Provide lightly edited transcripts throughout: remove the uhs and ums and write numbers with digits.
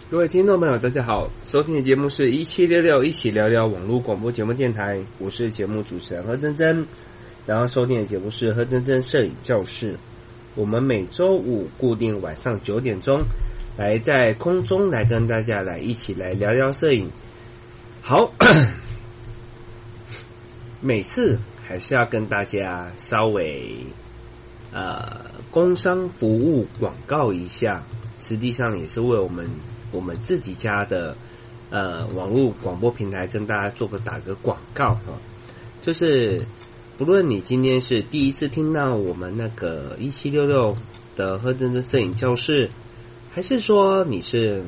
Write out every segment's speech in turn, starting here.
各位听众朋友大家好，收听的节目是1766一起聊聊网络广播节目电台，我是节目主持人何真真，然后收听的节目是何真真摄影教室。我们每周五固定晚上9点钟来在空中来跟大家来一起来聊聊摄影。好每次还是要跟大家稍微工商服务广告一下，实际上也是为我们自己家的网络广播平台跟大家打个广告就是不论你今天是第一次听到我们那个1766的何真真摄影教室，还是说你是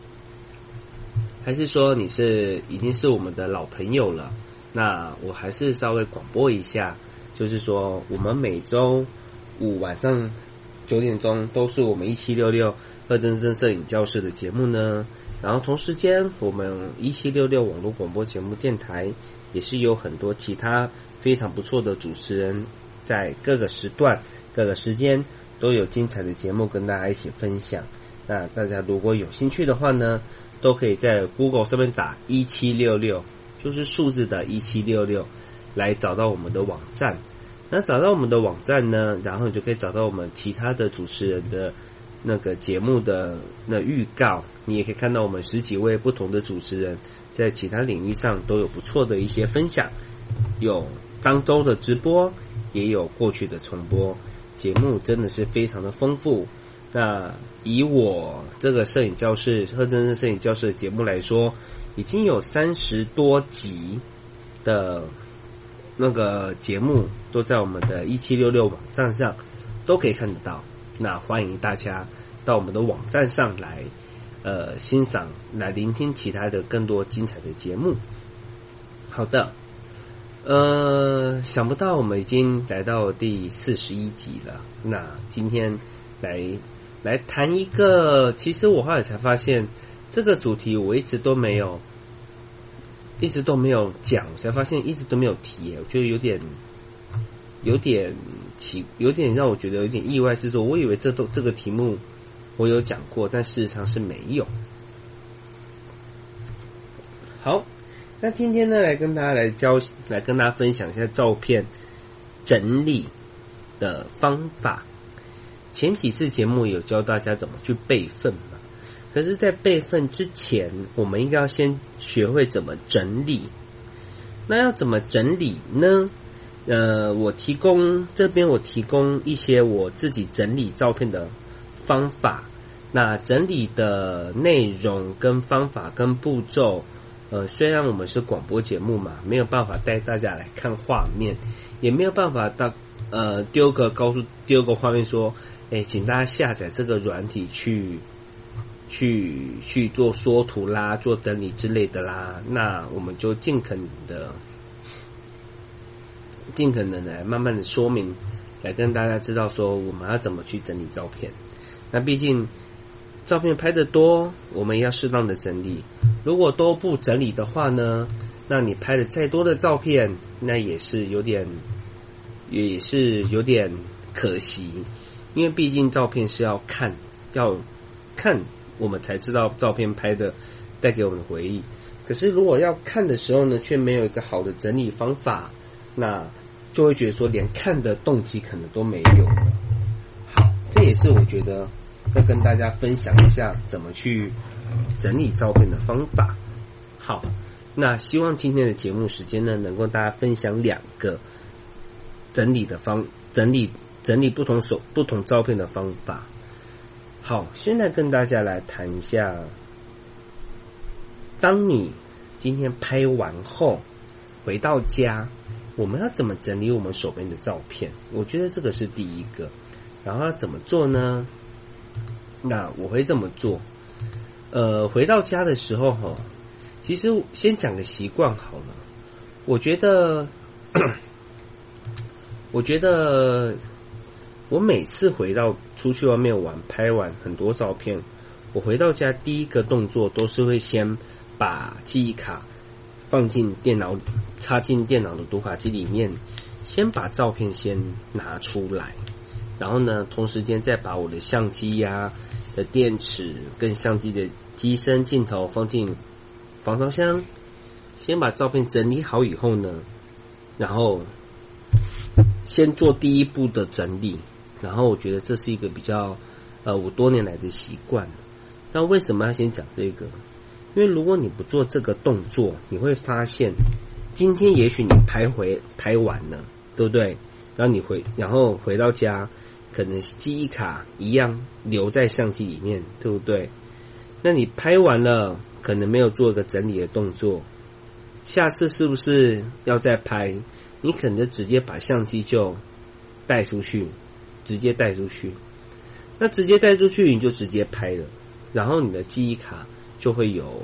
已经是我们的老朋友了，那我还是稍微广播一下，就是说我们每周五晚上9点钟都是我们1766何真真摄影教室的节目呢，然后同时间我们1766网络广播节目电台也是有很多其他非常不错的主持人，在各个时段各个时间都有精彩的节目跟大家一起分享。那大家如果有兴趣的话呢，都可以在 Google 上面打1766，就是数字的1766，来找到我们的网站。那找到我们的网站呢，然后你就可以找到我们其他的主持人的那个节目的那预告，你也可以看到我们10几位不同的主持人在其他领域上都有不错的一些分享，有当周的直播，也有过去的重播，节目真的是非常的丰富。那以我这个摄影教室何真真摄影教室的节目来说，已经有30多集的那个节目都在我们的1766网站上都可以看得到，那欢迎大家到我们的网站上来欣赏，来聆听其他的更多精彩的节目。好的，想不到我们已经来到第41集了，那今天来谈一个，其实我后来才发现这个主题我一直都没有讲，我才发现一直都没有提，我觉得有点让我觉得有点意外，是说我以为这个题目我有讲过，但事实上是没有。好，那今天呢来跟大家分享一下照片整理的方法。前几次节目有教大家怎么去备份嘛，可是在备份之前，我们应该要先学会怎么整理。那要怎么整理呢？我提供一些我自己整理照片的方法。那整理的内容跟方法跟步骤，虽然我们是广播节目嘛，没有办法带大家来看画面，也没有办法丢个画面说，请大家下载这个软体去做缩图啦，做整理之类的啦。那我们就尽可能来慢慢的说明，来跟大家知道说我们要怎么去整理照片。那毕竟照片拍得多，我们也要适当的整理。如果都不整理的话呢，那你拍了再多的照片，那也是有点可惜。因为毕竟照片是要看我们才知道照片拍的带给我们的回忆。可是如果要看的时候呢，却没有一个好的整理方法，那就会觉得说连看的动机可能都没有了。好，这也是我觉得要跟大家分享一下怎么去整理照片的方法。好，那希望今天的节目时间呢，能够大家分享2个整理不同照片的方法。好，现在跟大家来谈一下，当你今天拍完后回到家，我们要怎么整理我们手边的照片？我觉得这个是第一个。然后要怎么做呢？那我会这么做。回到家的时候其实先讲个习惯好了。我觉得我每次出去外面玩，拍完很多照片，我回到家第一个动作都是会先把记忆卡放进电脑，插进电脑的读卡机里面，先把照片先拿出来，然后呢，同时间再把我的相机呀， 的电池跟相机的机身镜头放进防潮箱，先把照片整理好以后呢，然后先做第一步的整理，然后我觉得这是一个比较我多年来的习惯。那为什么要先讲这个？因为如果你不做这个动作，你会发现今天也许你拍完了，对不对？然后回到家，可能记忆卡一样留在相机里面，对不对？那你拍完了，可能没有做一个整理的动作，下次是不是要再拍？你可能就直接把相机就带出去，直接带出去。那直接带出去，你就直接拍了，然后你的记忆卡就会有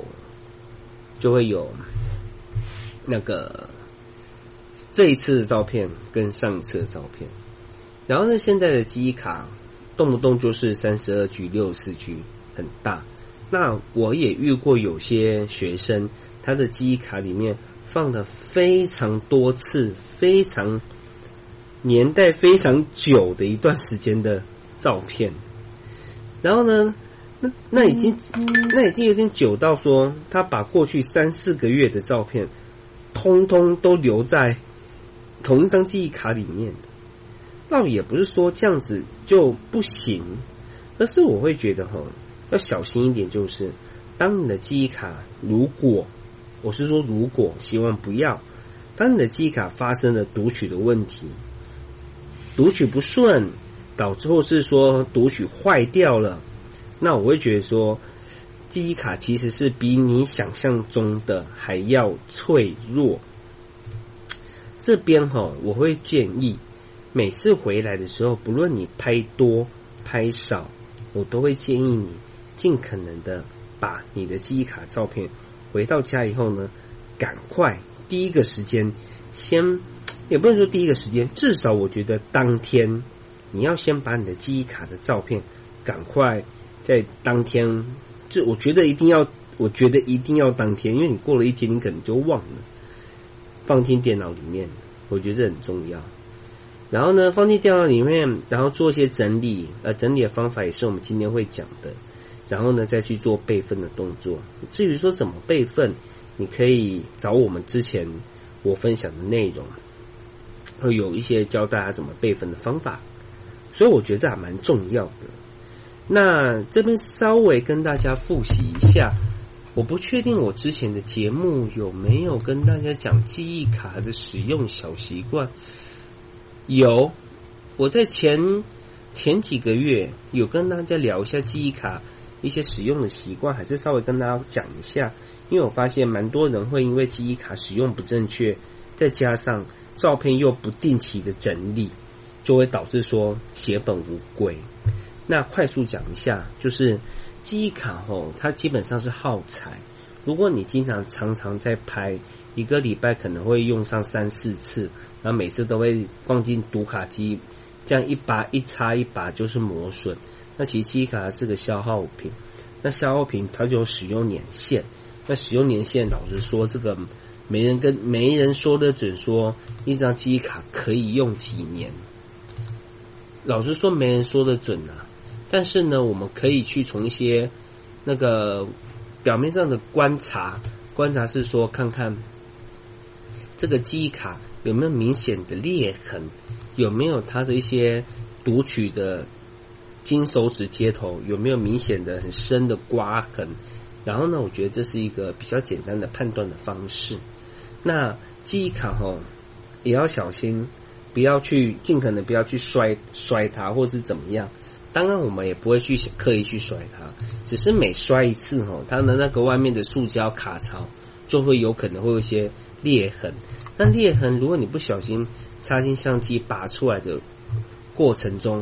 那个这一次的照片跟上一次的照片。然后呢，现在的记忆卡动不动就是32G、64G， 很大。那我也遇过有些学生，他的记忆卡里面放了非常多次、非常年代非常久的一段时间的照片。然后呢，那已经有点久到说，他把过去3-4个月的照片，通通都留在同一张记忆卡里面。倒也不是说这样子就不行，而是我会觉得要小心一点，就是当你的记忆卡如果希望不要，当你的记忆卡发生了读取的问题，读取不顺，导致或是说读取坏掉了，那我会觉得说记忆卡其实是比你想象中的还要脆弱。这边我会建议每次回来的时候，不论你拍多拍少，我都会建议你尽可能的把你的记忆卡照片回到家以后呢，赶快第一个时间也不能说第一个时间，至少我觉得当天你要先把你的记忆卡的照片赶快在当天，我觉得一定要当天，因为你过了一天你可能就忘了，放进电脑里面，我觉得这很重要。然后呢，放进电脑里面，然后做一些整理，整理的方法也是我们今天会讲的。然后呢，再去做备份的动作。至于说怎么备份，你可以找我们之前我分享的内容，会有一些教大家怎么备份的方法。所以我觉得这还蛮重要的。那这边稍微跟大家复习一下，我不确定我之前的节目有没有跟大家讲记忆卡的使用小习惯。有，我在前几个月有跟大家聊一下记忆卡一些使用的习惯，还是稍微跟大家讲一下，因为我发现蛮多人会因为记忆卡使用不正确，再加上照片又不定期的整理，就会导致说血本无归。那快速讲一下，就是记忆卡它基本上是耗材，如果你常常在拍，一个礼拜可能会用上3-4次，然后每次都会放进读卡机，这样一插一把就是磨损。那其实记忆卡是个消耗品，那消耗品它就有使用年限，那使用年限老实说，这个没人说得准说一张记忆卡可以用几年，老实说没人说得准啊。但是呢，我们可以去从一些那个表面上的观察是说，看看这个记忆卡有没有明显的裂痕，有没有它的一些读取的金手指接头有没有明显的很深的刮痕。然后呢，我觉得这是一个比较简单的判断的方式。那记忆卡也要小心，尽可能不要去摔它，或是怎么样。当然我们也不会去刻意去摔它，只是每摔一次它的那个外面的塑胶卡槽就会有可能会有一些裂痕。那裂痕如果你不小心插进相机拔出来的过程中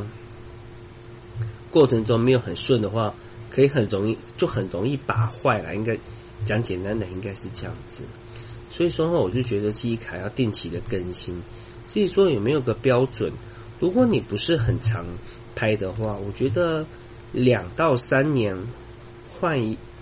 没有很顺的话，可以很容易拔坏了。应该讲简单的应该是这样子。所以说我就觉得记忆卡要定期的更新。至于说有没有个标准，如果你不是很常拍的话，我觉得2到3年换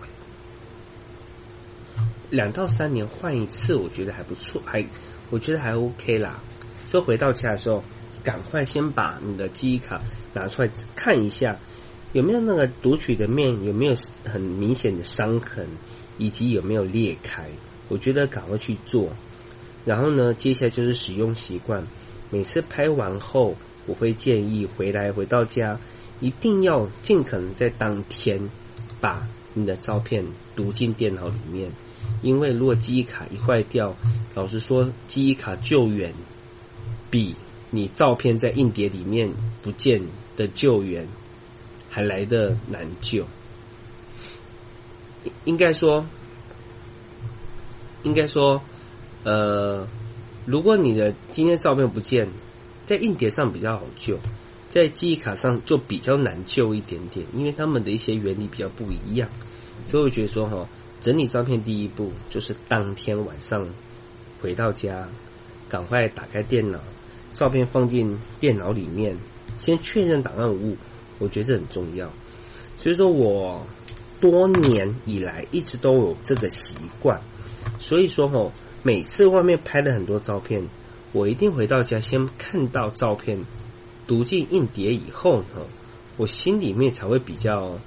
一次，我觉得还不错，我觉得还 OK 啦。所以回到家的时候，赶快先把你的记忆卡拿出来看一下， 有没有那个读取的面有没有很明显的伤痕，以及有没有裂开，我觉得赶快去做。然后呢，接下来就是使用习惯，每次拍完后，我会建议回到家，一定要尽可能在当天把你的照片读进电脑里面，因为如果记忆卡一坏掉，老实说，记忆卡救援比你照片在硬碟里面不见的救援还来得难救。应该说，如果你的今天照片不见，在硬碟上比较好救，在记忆卡上就比较难救一点点，因为他们的一些原理比较不一样。所以我觉得说整理照片第一步就是当天晚上回到家，赶快打开电脑，照片放进电脑里面，先确认档案无误，我觉得这很重要。所以说我多年以来一直都有这个习惯，所以说每次外面拍了很多照片，我一定回到家先看到照片读进硬碟以后呢，我心里面才会比较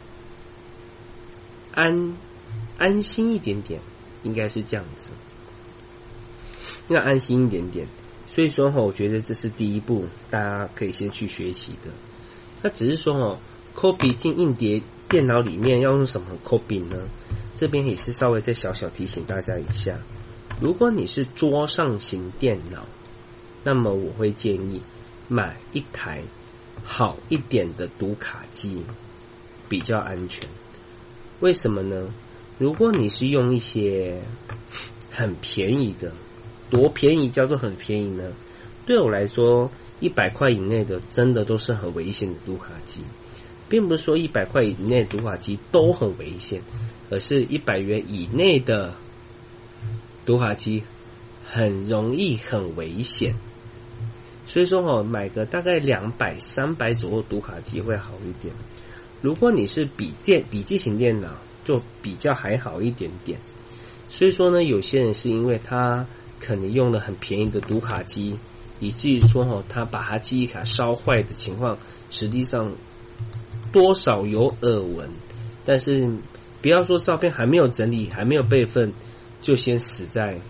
安心一点点，应该是这样子，要安心一点点。所以说我觉得这是第一步，大家可以先去学习的。那只是说copy 进硬碟电脑里面要用什么 copy 呢？这边也是稍微再小小提醒大家一下，如果你是桌上型电脑，那么我会建议买一台好一点的读卡机，比较安全。为什么呢？如果你是用一些很便宜的，多便宜叫做很便宜呢？对我来说，100块以内的真的都是很危险的读卡机，并不是说100块以内的读卡机都很危险，而是100元以内的读卡机很容易很危险。所以说买个大概200、300左右读卡机会好一点。如果你是笔记型电脑，就比较还好一点点。所以说呢，有些人是因为他可能用了很便宜的读卡机，以至于说他把他记忆卡烧坏的情况，实际上多少有耳闻。但是不要说照片还没有整理，还没有备份，就先死在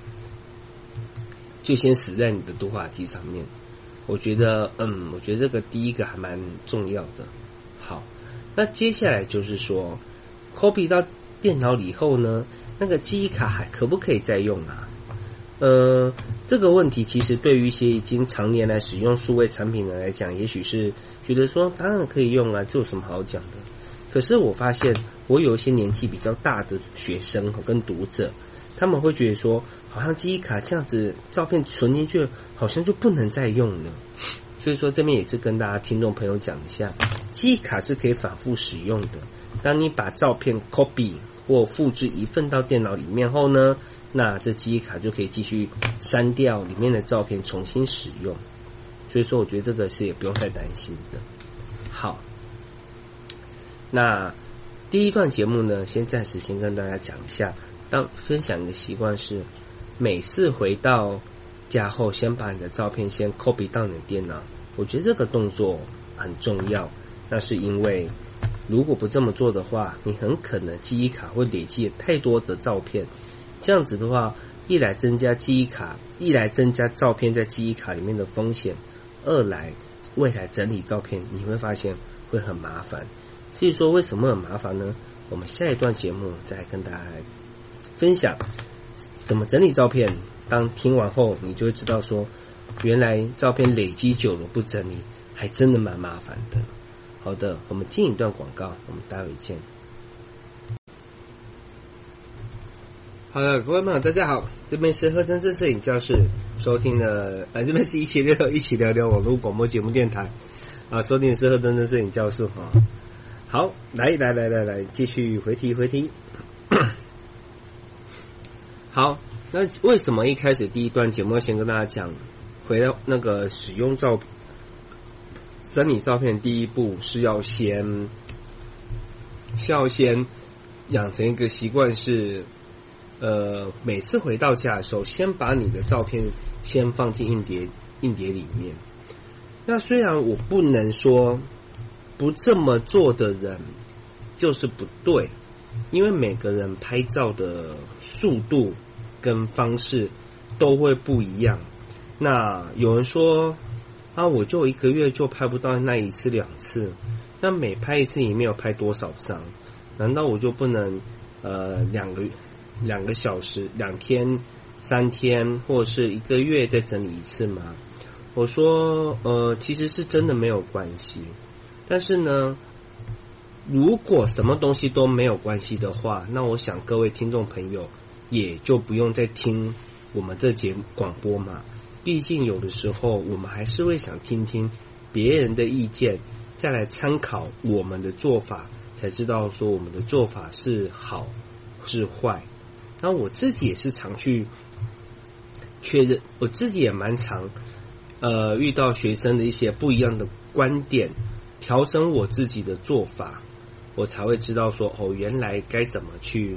你的读卡机上面。我觉得这个第一个还蛮重要的。好，那接下来就是说 copy 到电脑里以后呢，那个记忆卡还可不可以再用啊？这个问题其实对于一些已经常年来使用数位产品的来讲，也许是觉得说当然可以用啊，这有什么好讲的？可是我发现我有一些年纪比较大的学生跟读者，他们会觉得说好像记忆卡这样子照片存进去好像就不能再用了。所以说这边也是跟大家听众朋友讲一下，记忆卡是可以反复使用的。当你把照片 copy 或复制一份到电脑里面后呢，那这记忆卡就可以继续删掉里面的照片，重新使用。所以说我觉得这个是也不用太担心的。好，那第一段节目呢，暂时先跟大家讲一下，分享一个习惯是，每次回到家后，先把你的照片先 copy 到你的电脑。我觉得这个动作很重要，那是因为如果不这么做的话，你很可能记忆卡会累积太多的照片，这样子的话，一来增加照片在记忆卡里面的风险，二来未来整理照片你会发现会很麻烦。至于说为什么很麻烦呢？我们下一段节目再跟大家来分享怎么整理照片。当听完后，你就会知道说，原来照片累积久了不整理，还真的蛮麻烦的。好的，我们进一段广告，我们待会见。好的，各位朋友大家好，这边是贺真真摄影教室，收听的这边是176一起聊聊网络广播节目电台收听的是贺真真摄影教室好，来，继续回题。好，那为什么一开始第一段节目要先跟大家讲，回到那个使用整理照片第一步是要先养成一个习惯是每次回到家的时候，先把你的照片先放进硬碟里面。那虽然我不能说不这么做的人就是不对，因为每个人拍照的速度跟方式都会不一样。那有人说啊，我就1个月就拍不到那1次2次，那每拍一次也没有拍多少张，难道我就不能2个小时、2天、3天，或是1个月再整理一次吗？我说其实是真的没有关系，但是呢，如果什么东西都没有关系的话，那我想各位听众朋友也就不用再听我们这节广播嘛。毕竟有的时候我们还是会想听听别人的意见，再来参考我们的做法，才知道说我们的做法是好是坏。那我自己也是常去确认，我自己也蛮常遇到学生的一些不一样的观点，调整我自己的做法，我才会知道说原来该怎么去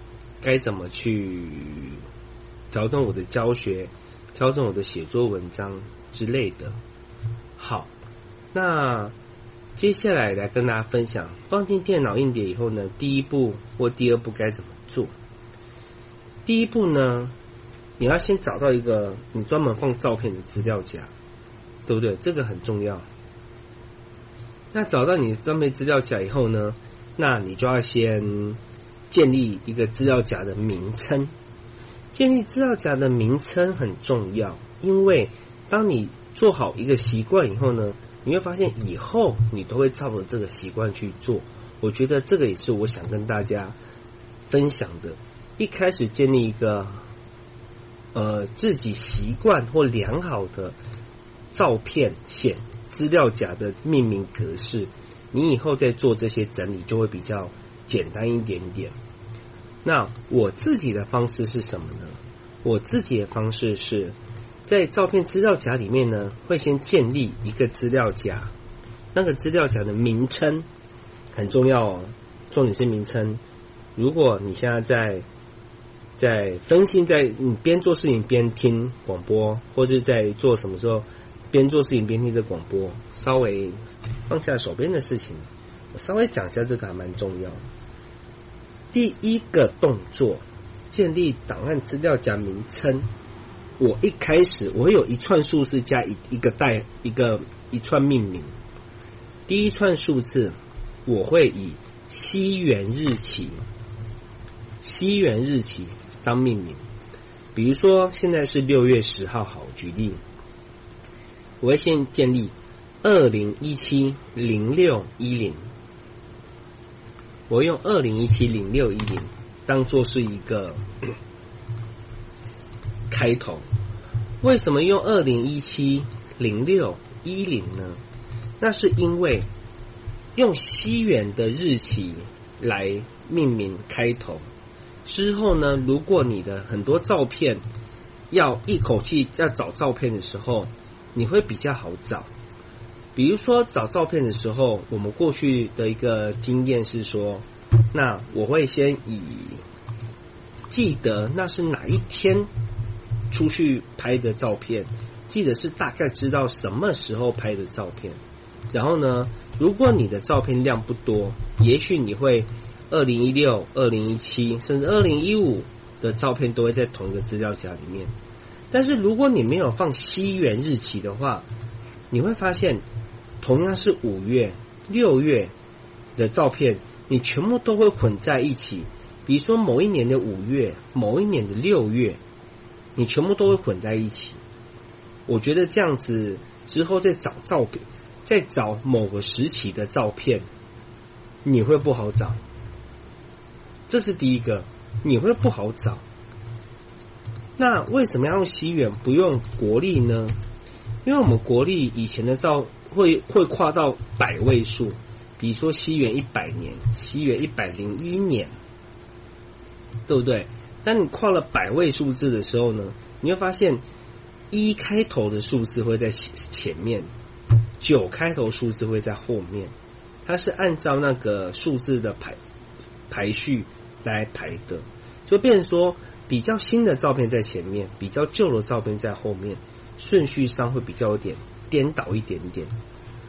调整我的教学，调整我的写作文章之类的。好，那接下来来跟大家分享，放进电脑硬碟以后呢，第一步或第二步该怎么做。第一步呢，你要先找到一个你专门放照片的资料夹，对不对？这个很重要。那找到你专门资料夹以后呢，那你就要先建立一个资料夹的名称。建立资料夹的名称很重要，因为当你做好一个习惯以后呢，你会发现以后你都会照着这个习惯去做。我觉得这个也是我想跟大家分享的。一开始建立一个自己习惯或良好的照片资料夹的命名格式，你以后再做这些整理就会比较简单一点点。那我自己的方式是什么呢？我自己的方式是在照片资料夹里面呢，会先建立一个资料夹，那个资料夹的名称很重要哦，重点是名称。如果你现在在分心，你边做事情边听广播，或者在做什么时候边做事情边听这广播，稍微放下手边的事情，我稍微讲一下这个还蛮重要。第一个动作，建立档案资料夹名称。我一开始我会有一串数字加一串命名。第一串数字我会以西元日期当命名。比如说现在是6月10号，好，举例，我会先建立2017-06-10，我会用2017-06-10当作是一个开头。为什么用2017-06-10呢？那是因为用西元的日期来命名开头之后呢，如果你的很多照片要一口气要找照片的时候，你会比较好找。比如说找照片的时候，我们过去的一个经验是说，那我会先记得那是哪一天出去拍的照片，记得是大概知道什么时候拍的照片。然后呢，如果你的照片量不多，也许你会2016、2017甚至2015的照片都会在同一个资料夹里面。但是如果你没有放西元日期的话，你会发现同样是5月、6月的照片，你全部都会混在一起。比如说某一年的5月，某一年的6月，你全部都会混在一起。我觉得这样子之后再找照片，再找某个时期的照片，你会不好找。这是第一个，你会不好找。那为什么要用西元不用国历呢？因为我们国历以前的会跨到百位数，比如说西元100年、西元101年，对不对？当你跨了百位数字的时候呢，你会发现1开头的数字会在前面，9开头数字会在后面，它是按照那个数字的排序来排的，就变成说比较新的照片在前面，比较旧的照片在后面，顺序上会比较有点颠倒一点点。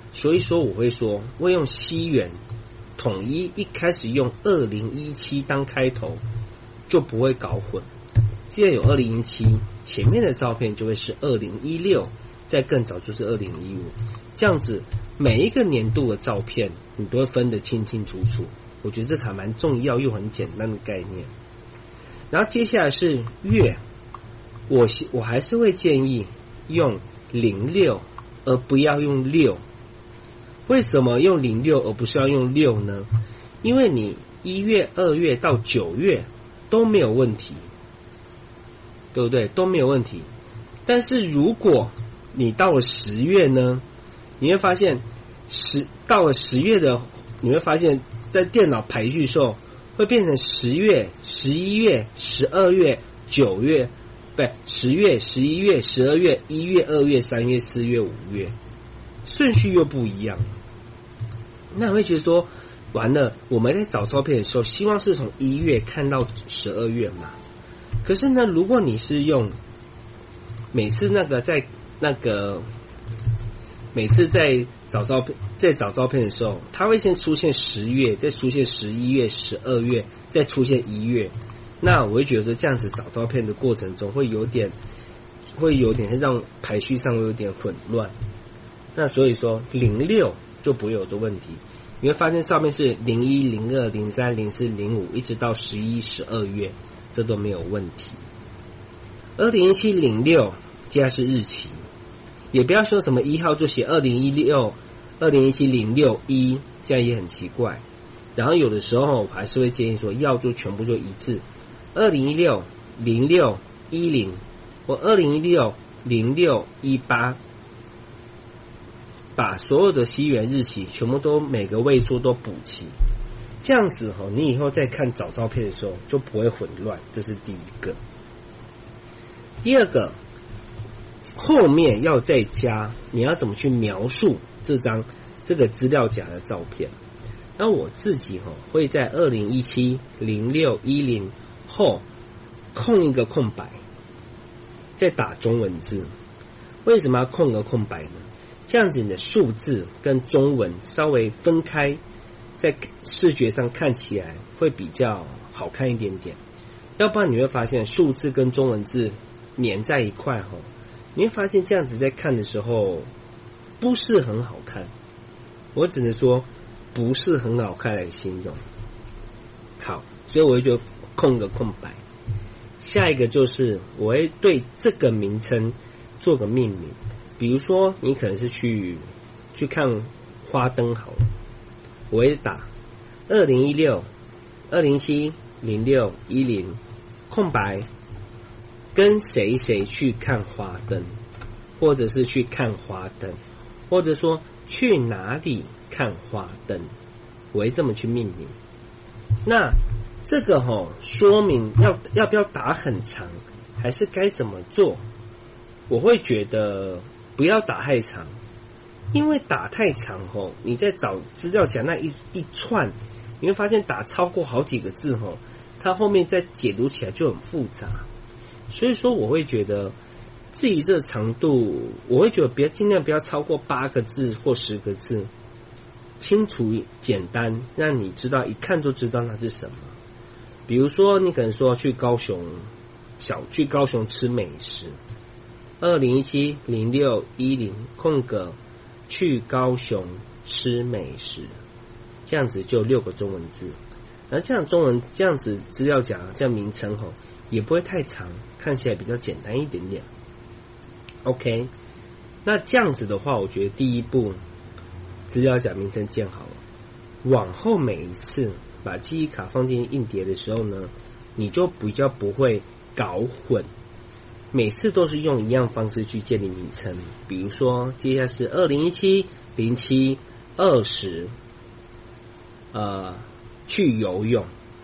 所以说我会用西元统一，一开始用2017当开头，就不会搞混。既然有2017，前面的照片就会是2016，再更早就是2015，这样子每一个年度的照片你都会分得清清楚楚。我觉得这还蛮重要又很简单的概念。然后接下来是月，我还是会建议用06而不要用6。为什么用06而不是要用6呢？因为你1月、2月到9月都没有问题，对不对？都没有问题。但是如果你到了10月呢，你会发现到了10月的，你会发现在电脑排序的时候会变成10月、11月、12月、9月，不对，10月、11月、12月、1月、2月、3月、4月、5月，顺序又不一样。那我会觉得说，完了，我们在找照片的时候，希望是从1月看到12月嘛。可是呢，如果你是用每次在找照片的时候，它会先出现10月，再出现11月、12月，再出现1月。那我会觉得这样子找照片的过程中会有点让排序上会有点混乱。那所以说06就不会有的问题。你会发现照片是01、02、03、04、05，一直到11、12月，这都没有问题。2017 06接下来是日期，也不要说什么1号就写2017 06 1，这样也很奇怪。然后有的时候我还是会建议说要就全部就一致，2016 06 10或2016 06 18，把所有的西元日期全部都每个位数都补齐，这样子你以后再看找照片的时候就不会混乱，这是第一个。第二个，后面要再加你要怎么去描述这个资料夹的照片。那我自己会在2017 06 10后空一个空白，再打中文字。为什么要空个空白呢？这样子你的数字跟中文稍微分开，在视觉上看起来会比较好看一点点。要不然你会发现数字跟中文字粘在一块你会发现这样子在看的时候不是很好看，我只能说不是很好看来形容。好，所以我会觉得空个空白。下一个就是我会对这个名称做个命名，比如说你可能是去看花灯好了，我会打2016 2017 06 10空白跟谁谁去看花灯，或者是去看花灯，或者说去哪里看花灯，我会这么去命名。那这个说明要不要打很长，还是该怎么做？我会觉得不要打太长，因为打太长你在找资料夹那一串，你会发现打超过好几个字它后面再解读起来就很复杂。所以说我会觉得至于这个长度，我会觉得尽量不要超过8个字或10个字，清楚简单，让你知道一看就知道它是什么。比如说你可能说去高雄吃美食，2017 06 10空格去高雄吃美食，这样子就6个中文字。而这样这样子资料夹这样名称也不会太长，看起来比较简单一点点。OK， 那这样子的话，我觉得第一步资料夹名称建好了，往后每一次把记忆卡放进硬碟的时候呢，你就比较不会搞混，每次都是用一样方式去建立名称。比如说接下来是2017 07 20去游泳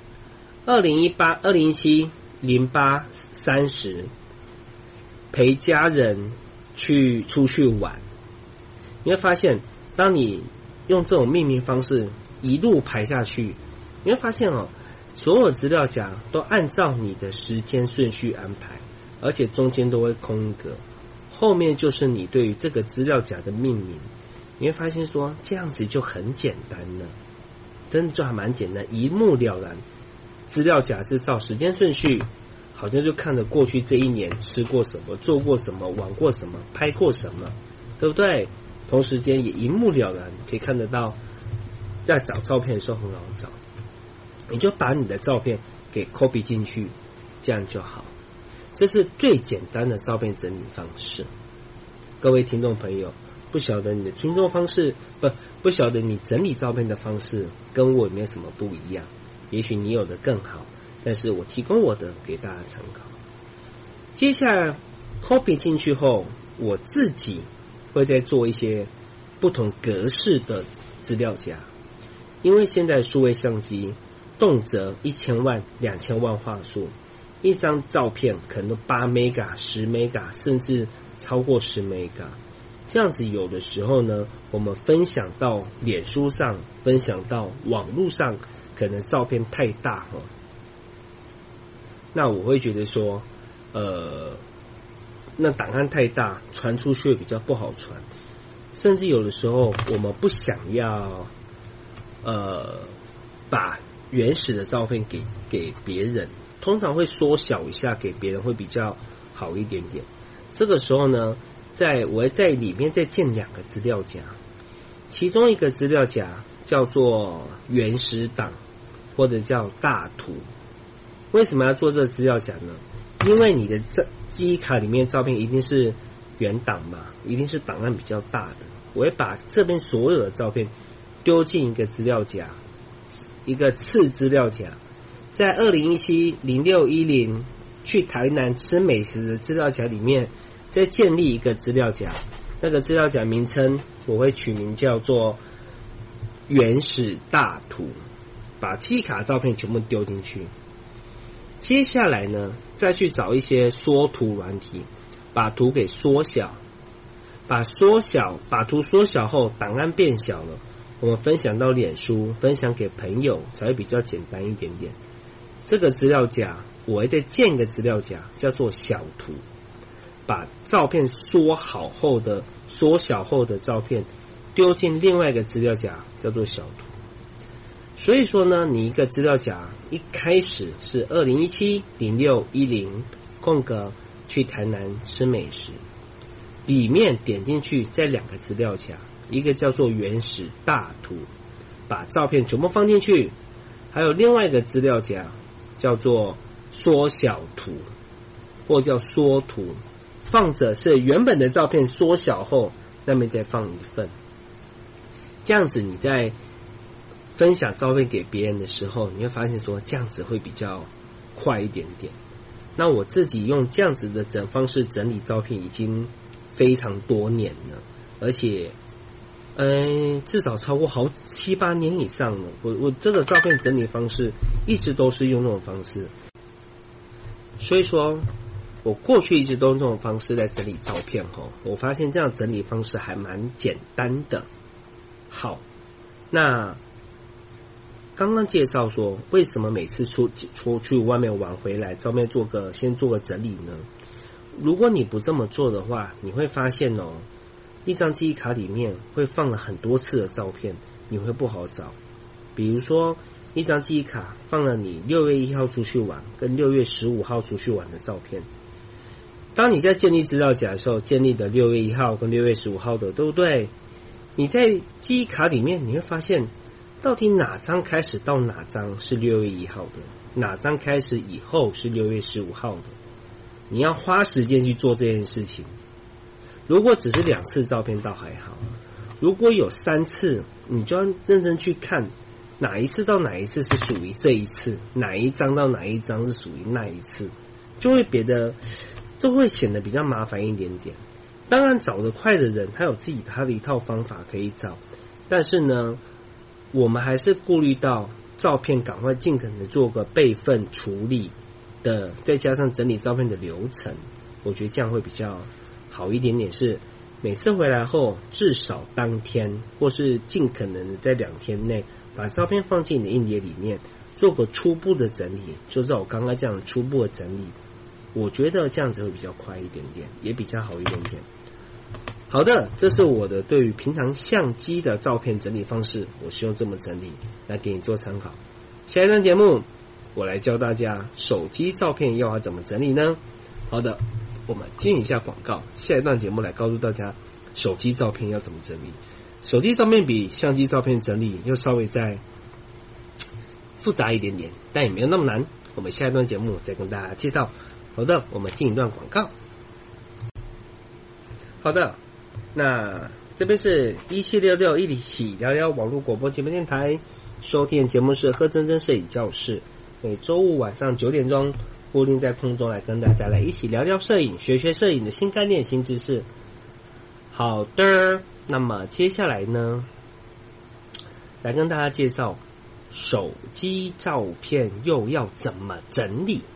，2017 08 30陪家人出去玩。你会发现当你用这种命名方式一路排下去，你会发现所有资料夹都按照你的时间顺序安排，而且中间都会空一格，后面就是你对于这个资料夹的命名。 你会发现说这样子就很简单了，真的就还蛮简单，一目了然。资料夹是照时间顺序，好像就看着过去这一年吃过什么，做过什么，玩过什么，拍过什么，对不对？同时间也一目了然，可以看得到，在找照片的时候很好找，你就把你的照片给 copy 进去，这样就好。这是最简单的照片整理方式。各位听众朋友，不晓得你的听众方式，不晓得你整理照片的方式跟我有没有什么不一样？也许你有的更好，但是我提供我的给大家参考。接下来 copy 进去后，我自己会再做一些不同格式的资料夹，因为现在数位相机动辄1000万、2000万画素，一张照片可能都8 mega、10 mega， 甚至超过10 mega。这样子有的时候呢，我们分享到脸书上，分享到网络上，可能照片太大哦。那我会觉得说，那档案太大，传出去比较不好传。甚至有的时候我们不想要，把原始的照片给别人，通常会缩小一下给别人会比较好一点点。这个时候呢，我会在里面再建2个资料夹，其中一个资料夹叫做原始档，或者叫大图。为什么要做这个资料夹呢？因为你的记忆卡里面照片一定是原档嘛，一定是档案比较大的。我会把这边所有的照片丢进一个资料夹，一个次资料夹。在2017-06-10去台南吃美食的资料夹里面，再建立一个资料夹，那个资料夹名称我会取名叫做原始大图，把记忆卡照片全部丢进去。接下来呢，再去找一些缩图软体，把图给缩小，把图缩小后，档案变小了，我们分享到脸书，分享给朋友才会比较简单一点点。这个资料夹我会再建一个资料夹，叫做小图，把照片缩小后的照片丢进另外一个资料夹，叫做小图。所以说呢，你一个资料夹一开始是2017-06-10空格去台南吃美食，里面点进去再2个资料夹，一个叫做原始大图，把照片全部放进去，还有另外一个资料夹叫做缩小图，或叫缩图，放着是原本的照片缩小后，那边再放一份。这样子你在分享照片给别人的时候，你会发现说这样子会比较快一点点。那我自己用这样子的方式整理照片已经非常多年了，而且至少超过7、8年以上了。我这个照片整理方式一直都是用这种方式，所以说我过去一直都用这种方式在整理照片哦。我发现这样整理方式还蛮简单的。好，那刚刚介绍说为什么每次出去外面玩回来，照片先做个整理呢？如果你不这么做的话，你会发现哦，一张记忆卡里面会放了很多次的照片，你会不好找。比如说一张记忆卡放了你6月1号出去玩跟6月15号出去玩的照片，当你在建立资料夹的时候建立的6月1号跟6月15号的，对不对？你在记忆卡里面你会发现到底哪张开始到哪张是6月1号的，哪张开始以后是6月15号的，你要花时间去做这件事情。如果只是2次照片倒还好，如果有3次，你就要认真去看哪一次到哪一次是属于这一次，哪一张到哪一张是属于那一次，就会显得比较麻烦一点点。当然找得快的人他有他的一套方法可以找，但是呢我们还是顾虑到照片赶快尽可能做个备份处理的，再加上整理照片的流程，我觉得这样会比较好一点点，是每次回来后至少当天或是尽可能的在2天内把照片放进你的硬碟里面做个初步的整理，就照我刚刚这样初步的整理，我觉得这样子会比较快一点点，也比较好一点点。 好的，这是我的对于平常相机的照片整理方式，我是用这么整理来给你做参考。下一段节目我来教大家手机照片又要怎么整理呢？好的，我们进一下广告，下一段节目来告诉大家手机照片要怎么整理。手机照片比相机照片整理又稍微再复杂一点点，但也没有那么难，我们下一段节目再跟大家介绍。好的，我们进一段广告。好的，那这边是1766一起聊聊网络广播节目电台，收听的节目是贺真真摄影教室，每周五晚上9点钟固定在空中来跟大家来一起聊聊摄影，学摄影的新概念、新知识。好的，那么接下来呢，来跟大家介绍手机照片又要怎么整理。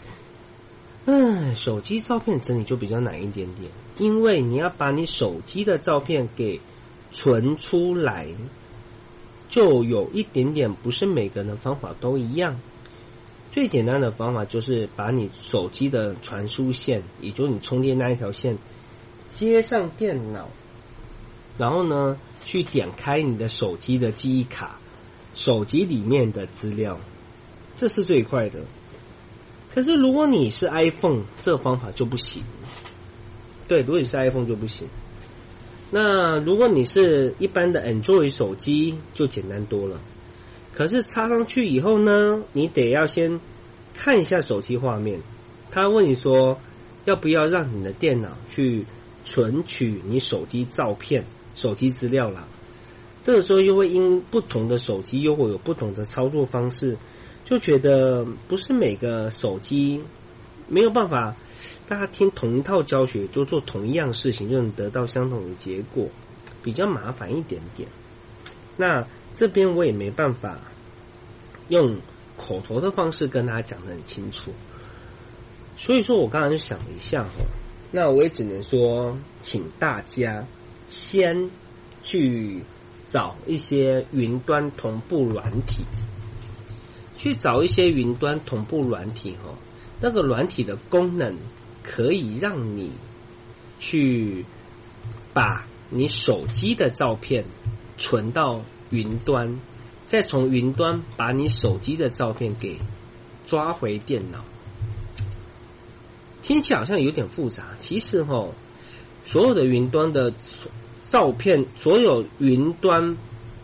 手机照片整理就比较难一点点，因为你要把你手机的照片给存出来，就有一点点不是每个人的方法都一样。最简单的方法就是把你手机的传输线，也就是你充电那一条线接上电脑，然后呢去点开你的手机的记忆卡，手机里面的资料，这是最快的。可是如果你是 iPhone， 这个方法就不行。对，如果你是 iPhone 就不行。那如果你是一般的 Android 手机就简单多了。可是插上去以后呢，你得要先看一下手机画面，他问你说要不要让你的电脑去存取你手机照片、手机资料啦。这个时候又会因不同的手机又会有不同的操作方式，就觉得不是每个手机没有办法大家听同一套教学就做同一样事情就能得到相同的结果，比较麻烦一点点。那这边我也没办法用口头的方式跟大家讲得很清楚，所以说我刚才就想了一下那我也只能说请大家先去找一些云端同步软体，去找一些云端同步软体那个软体的功能可以让你去把你手机的照片存到云端，再从云端把你手机的照片给抓回电脑。听起来好像有点复杂，其实所有的云端的照片，所有的云端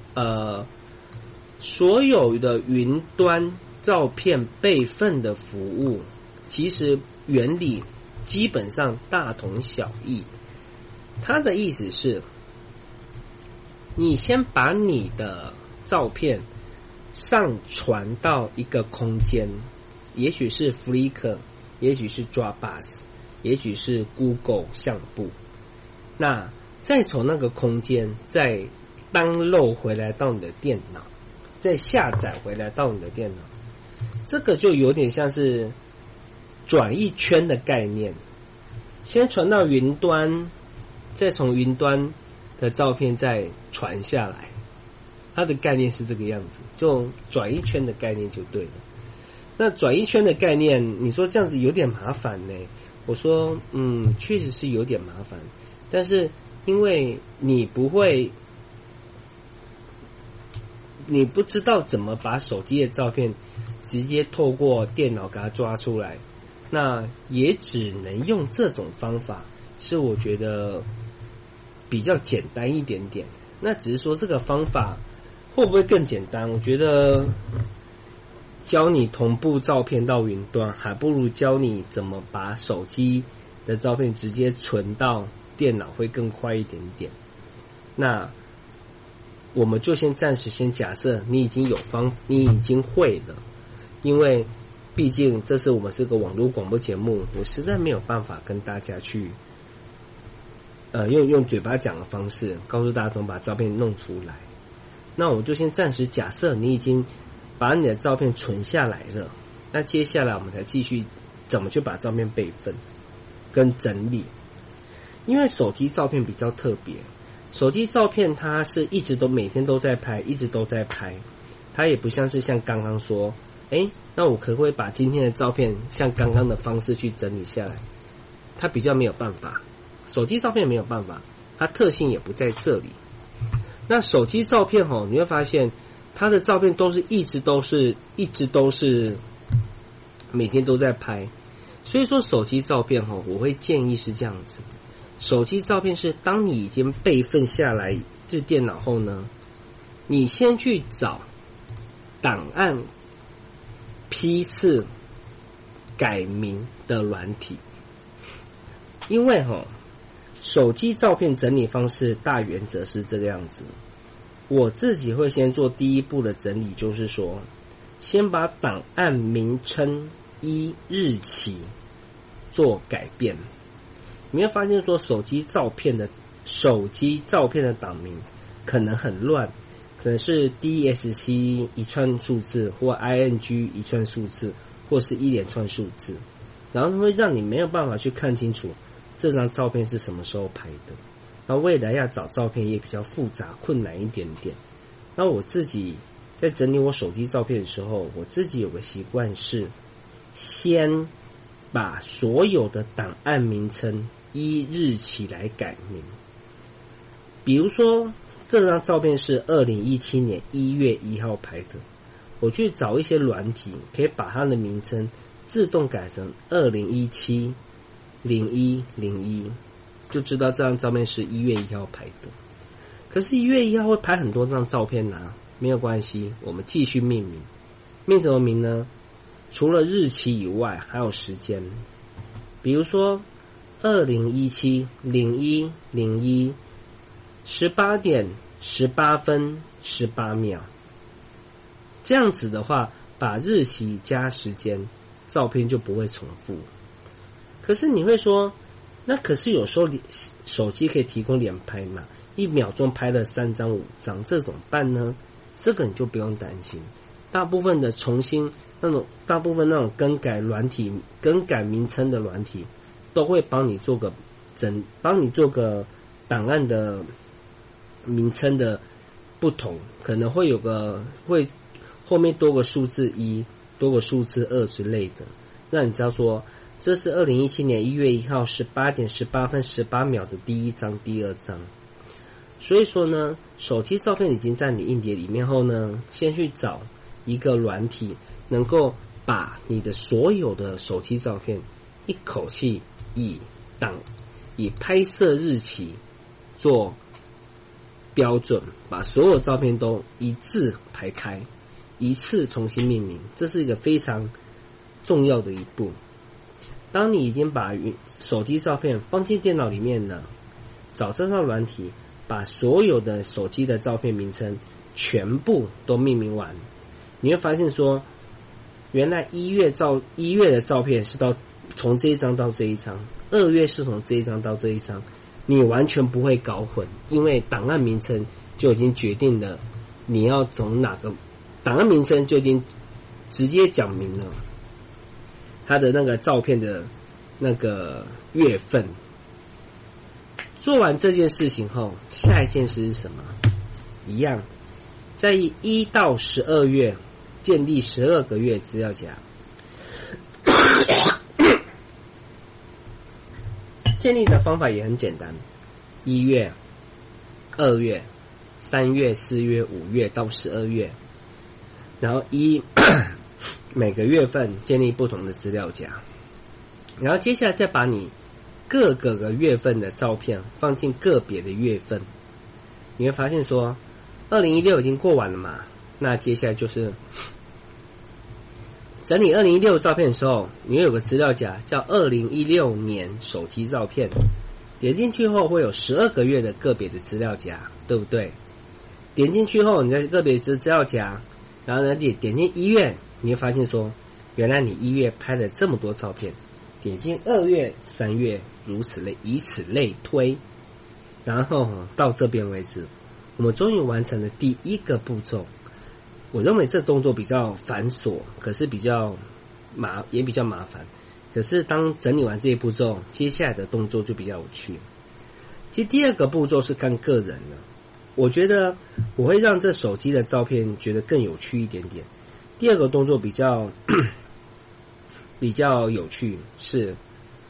照片备份的服务，其实原理基本上大同小异。它的意思是，你先把你的照片上传到一个空间，也许是 Flickr， 也许是 Dropbox， 也许是 Google 相簿，那再从那个空间再download回来到你的电脑，再下载回来到你的电脑，这个就有点像是转一圈的概念，先传到云端，再从云端的照片再传下来，它的概念是这个样子，就转一圈的概念就对了。那转一圈的概念，你说这样子有点麻烦呢？我说确实是有点麻烦，但是因为你不知道怎么把手机的照片直接透过电脑给它抓出来，那也只能用这种方法，是我觉得比较简单一点点。那只是说这个方法会不会更简单，我觉得教你同步照片到云端，还不如教你怎么把手机的照片直接存到电脑会更快一点点。那我们就暂时假设你已经会了，因为毕竟这是我们是个网络广播节目，我实在没有办法跟大家去用嘴巴讲的方式告诉大家怎么把照片弄出来。那我就暂时假设你已经把你的照片存下来了，那接下来我们才继续怎么去把照片备份跟整理。因为手机照片比较特别，手机照片它是一直都每天都在拍，一直都在拍，它也不像是像刚刚说那我可不可以把今天的照片像刚刚的方式去整理下来，它比较没有办法。手机照片没有办法， 它特性也不在这里。那手机照片你会发现它的照片一直都是每天都在拍。所以说手机照片我会建议是这样子，手机照片是当你已经备份下来至电脑后呢，你先去找档案批次改名的软体。因为手机照片整理方式大原则是这个样子，我自己会先做第一步的整理，就是说先把档案名称依日期做改变。你会发现说手机照片的档名可能很乱，可能是 DSC 一串数字，或 ING 一串数字，或是一连串数字，然后会让你没有办法去看清楚这张照片是什么时候拍的。然后未来要找照片也比较复杂困难一点点。那我自己在整理我手机照片的时候，我自己有个习惯是先把所有的档案名称依日期来改名。比如说这张照片是2017年1月1号拍的，我去找一些软体可以把它的名称自动改成2017 0101，就知道这张照片是1月1号拍的。可是1月1号会拍很多张照片没有关系，我们继续命名。命什么名呢？除了日期以外还有时间，比如说2017 0101 18点18分18秒，这样子的话把日期加时间，照片就不会重复。可是你会说，那可是有时候手机可以提供连拍嘛，1秒钟拍了3张5张，这怎么办呢？这个你就不用担心，大部分那种更改名称的软体都会帮你做个档案的名称的不同，可能会后面多个数字1，多个数字2之类的，让你知道说这是2017年1月1号18点18分18秒的第一张第二张。所以说呢，手机照片已经在你硬碟里面后呢，先去找一个软体能够把你的所有的手机照片一口气以拍摄日期做标准，把所有照片都一字排开，一次重新命名，这是一个非常重要的一步。当你已经把手机照片放进电脑里面了，找这套软体把所有的手机的照片名称全部都命名完，你会发现说原来1月的照片是从这一张到这一张，2月是从这一张到这一张，你完全不会搞混，因为档案名称就已经决定了你要从哪个档案名称就已经直接讲明了它的那个照片的那个月份。做完这件事情后，下一件事是什么？一样，在1到12月建立12个月资料夹。建立的方法也很简单，1月、2月、3月、4月、5月到12月，然后每个月份建立不同的资料夹，然后接下来再把你各个月份的照片放进个别的月份。你会发现说2016已经过完了嘛，那接下来就是整理2016照片的时候，你会有个资料夹叫2016年手机照片，点进去后会有12个月的个别的资料夹，对不对？点进去后你在个别资料夹，然后呢点进1月，你会发现说原来你1月拍了这么多照片，点进2月、3月，以此类推，然后到这边为止，我们终于完成了第一个步骤。我认为这动作比较繁琐，可是也比较麻烦。可是当整理完这一步骤，接下来的动作就比较有趣。其实第二个步骤是看个人了，我觉得我会让这手机的照片觉得更有趣一点点。第二个动作比较有趣是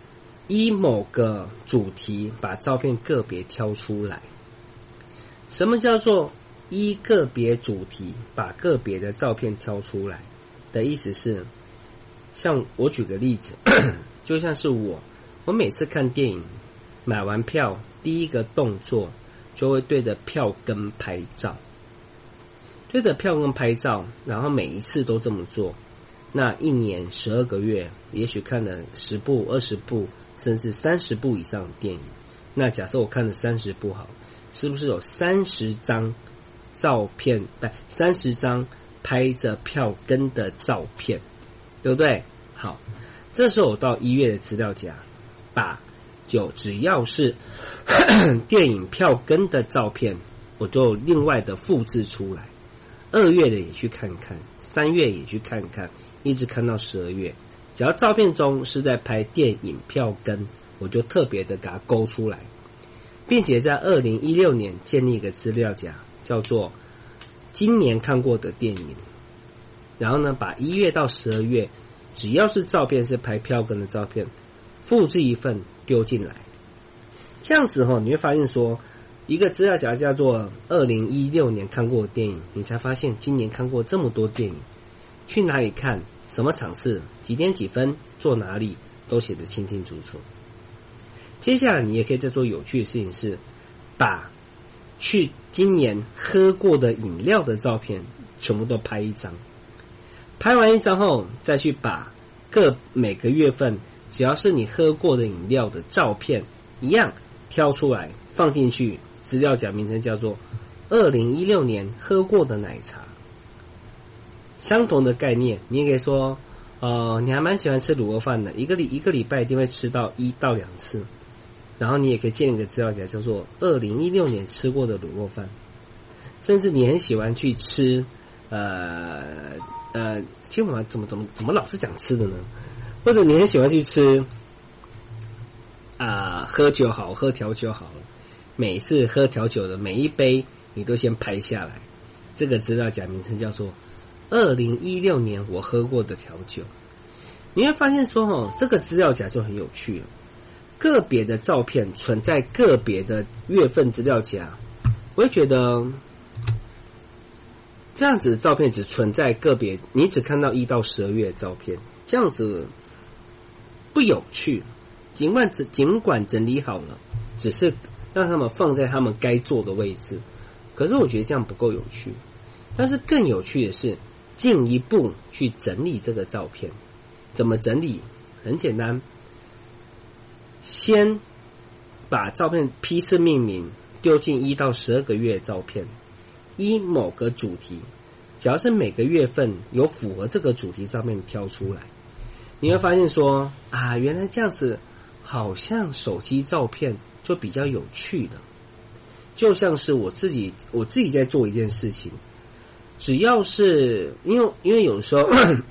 依某个主题把照片个别挑出来。什么叫做依个别主题把个别的照片挑出来的意思是，像我举个例子，就像是我每次看电影买完票第一个动作就会对着票根拍照，对着票根拍照，然后每一次都这么做，那一年12个月也许看了10部20部甚至30部以上的电影，那假设我看了30部好，是不是有30张照片30张拍着票根的照片，对不对？好，这时候我到1月的资料夹，只要是电影票根的照片，我就另外的复制出来。2月的也去看看，3月也去看看，一直看到12月。只要照片中是在拍电影票根，我就特别的给它勾出来，并且在2016年建立一个资料夹，叫做今年看过的电影。然后呢，把1月到12月只要是照片是拍票根的照片，复制一份丢进来。这样子你会发现说，一个资料夹叫做2016年看过的电影，你才发现今年看过这么多电影，去哪里看，什么场次，几点几分，坐哪里，都写得清清楚楚。接下来你也可以再做有趣的事情，是把去今年喝过的饮料的照片全部都拍一张，拍完一张后再去把每个月份只要是你喝过的饮料的照片一样挑出来放进去，资料夹名称叫做2016年喝过的奶茶。相同的概念，你也可以说你还蛮喜欢吃卤肉饭的，一个礼拜一定会吃到1到2次，然后你也可以建一个资料夹叫做2016年吃过的卤肉饭。甚至你很喜欢去吃其实我们怎么老是讲吃的呢？或者你很喜欢去吃喝酒好，喝调酒好了，每次喝调酒的每一杯你都先拍下来，这个资料夹名称叫做2016年我喝过的调酒。你会发现说这个资料夹就很有趣了，个别的照片存在个别的月份资料夹，我会觉得这样子的照片只存在个别，你只看到1到12月的照片，这样子不有趣。尽管整理好了，只是让他们放在他们该坐的位置，可是我觉得这样不够有趣。但是更有趣的是进一步去整理这个照片。怎么整理？很简单，先把照片批次命名，丢进1到12个月的照片，依某个主题，只要是每个月份有符合这个主题照片挑出来，你会发现说原来这样子好像手机照片就比较有趣了。就像是我自己在做一件事情，只要是因为有时候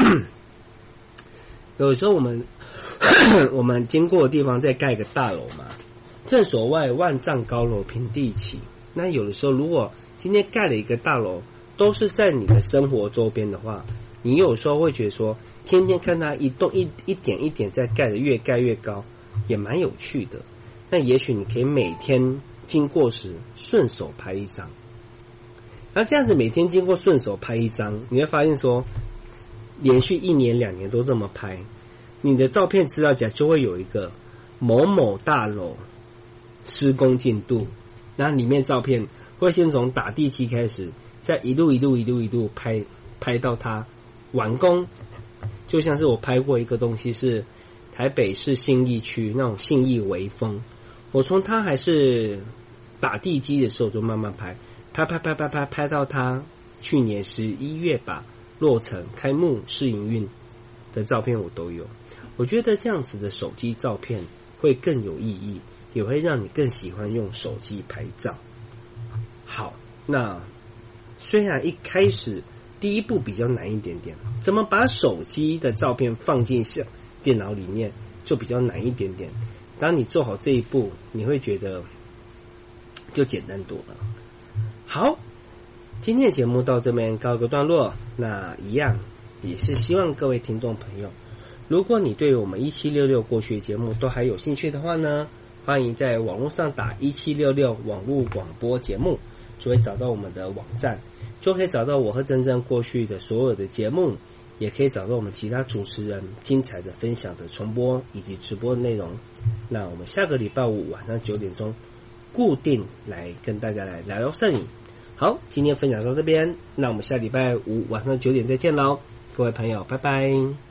我们经过的地方在盖个大楼嘛，正所谓万丈高楼平地起。那有的时候如果今天盖了一个大楼都是在你的生活周边的话，你有时候会觉得说天天看它一点一点在盖的，越盖越高，也蛮有趣的。那也许你可以每天经过时顺手拍一张，然后这样子每天经过顺手拍一张，你会发现说连续1年2年都这么拍，你的照片资料夹就会有一个某某大楼施工进度，然后里面照片会先从打地基开始，再一路拍到它完工。就像是我拍过一个东西是台北市信义区那种信义微风，我从它还是打地基的时候就慢慢拍到它去年11月吧落成开幕试营运的照片我都有。我觉得这样子的手机照片会更有意义，也会让你更喜欢用手机拍照。好，那虽然一开始第一步比较难一点点，怎么把手机的照片放进电脑里面就比较难一点点。当你做好这一步，你会觉得就简单多了。好，今天的节目到这边告一个段落。那一样也是希望各位听众朋友， 如果你对我们1766过去的节目都还有兴趣的话呢，欢迎在网络上打1766网络广播节目，就会找到我们的网站，就可以找到我和珍珍过去的所有的节目，也可以找到我们其他主持人精彩的分享的重播以及直播的内容。那我们下个礼拜五晚上9点钟固定来跟大家来聊聊摄影。好，今天分享到这边，那我们下礼拜五晚上9点再见喽，各位朋友，拜拜。